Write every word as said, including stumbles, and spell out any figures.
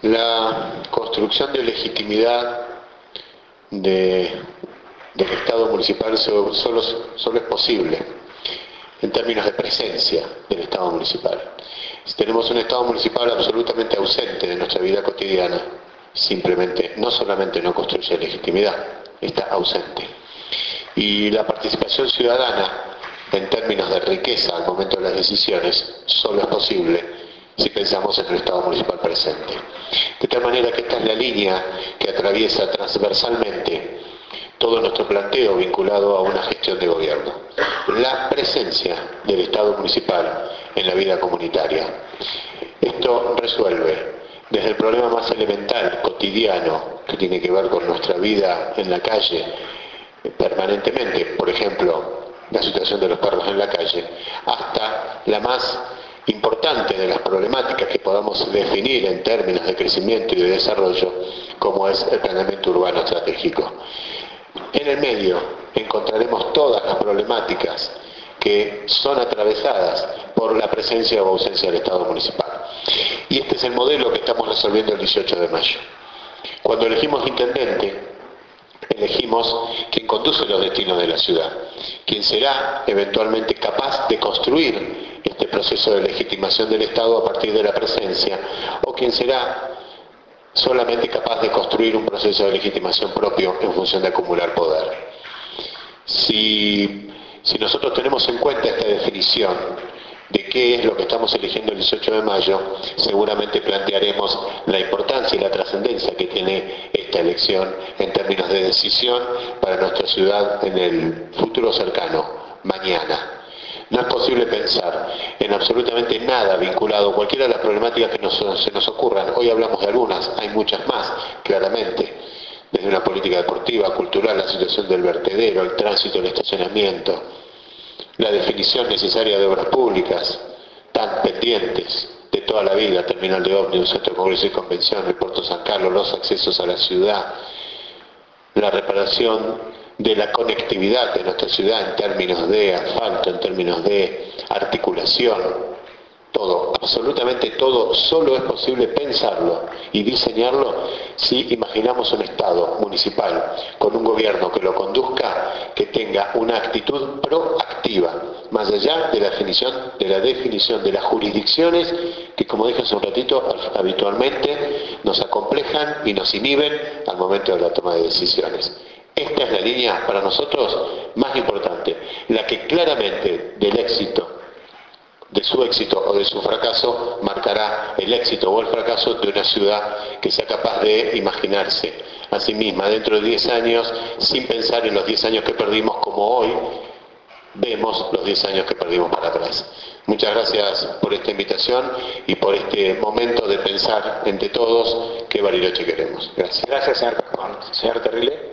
La construcción de legitimidad de, del Estado municipal solo, solo, solo es posible en términos de presencia del Estado municipal. Si tenemos un Estado municipal absolutamente ausente de nuestra vida cotidiana, simplemente, no solamente no construye legitimidad, está ausente. Y la participación ciudadana, en términos de riqueza al momento de las decisiones, solo es posible si pensamos en el Estado municipal presente. De tal manera que esta es la línea que atraviesa transversalmente todo nuestro planteo vinculado a una gestión de gobierno. La presencia del Estado municipal en la vida comunitaria. Esto resuelve desde el problema más elemental, cotidiano, que tiene que ver con nuestra vida en la calle permanentemente, por ejemplo, la situación de los perros en la calle, hasta la más importante de las problemáticas que podamos definir en términos de crecimiento y de desarrollo, como es el planeamiento urbano estratégico. En el medio encontraremos todas las problemáticas que son atravesadas por la presencia o ausencia del Estado municipal. Y este es el modelo que estamos resolviendo el dieciocho de mayo. Cuando elegimos intendente, elegimos quien conduce los destinos de la ciudad, quien será eventualmente capaz de construir este proceso de legitimación del Estado a partir de la presencia, o quien será solamente capaz de construir un proceso de legitimación propio en función de acumular poder. Si, si nosotros tenemos en cuenta esta definición de qué es lo que estamos eligiendo el dieciocho de mayo, seguramente plantearemos la importancia y la trascendencia que tiene esta elección en términos de decisión para nuestra ciudad en el futuro cercano, mañana. No es posible pensar en absolutamente nada vinculado a cualquiera de las problemáticas que nos, se nos ocurran. Hoy hablamos de algunas, hay muchas más, claramente. Desde una política deportiva, cultural, la situación del vertedero, el tránsito, el estacionamiento, la definición necesaria de obras públicas, tan pendientes de toda la vida, terminal de ómnibus, centro de congreso y convención, el puerto San Carlos, los accesos a la ciudad, la reparación de la conectividad de nuestra ciudad en términos de asfalto, en términos de articulación, todo, absolutamente todo, solo es posible pensarlo y diseñarlo si imaginamos un Estado municipal con un gobierno que lo conduzca, que tenga una actitud proactiva, más allá de la definición de, la definición de las jurisdicciones que, como dije hace un ratito, habitualmente nos acomplejan y nos inhiben al momento de la toma de decisiones. Esta es la línea para nosotros más importante, la que claramente del éxito, de su éxito o de su fracaso, marcará el éxito o el fracaso de una ciudad que sea capaz de imaginarse a sí misma dentro de diez años, sin pensar en los diez años que perdimos como hoy vemos los diez años que perdimos para atrás. Muchas gracias por esta invitación y por este momento de pensar entre todos qué Bariloche queremos. Gracias. Gracias, señor, señor Terrile.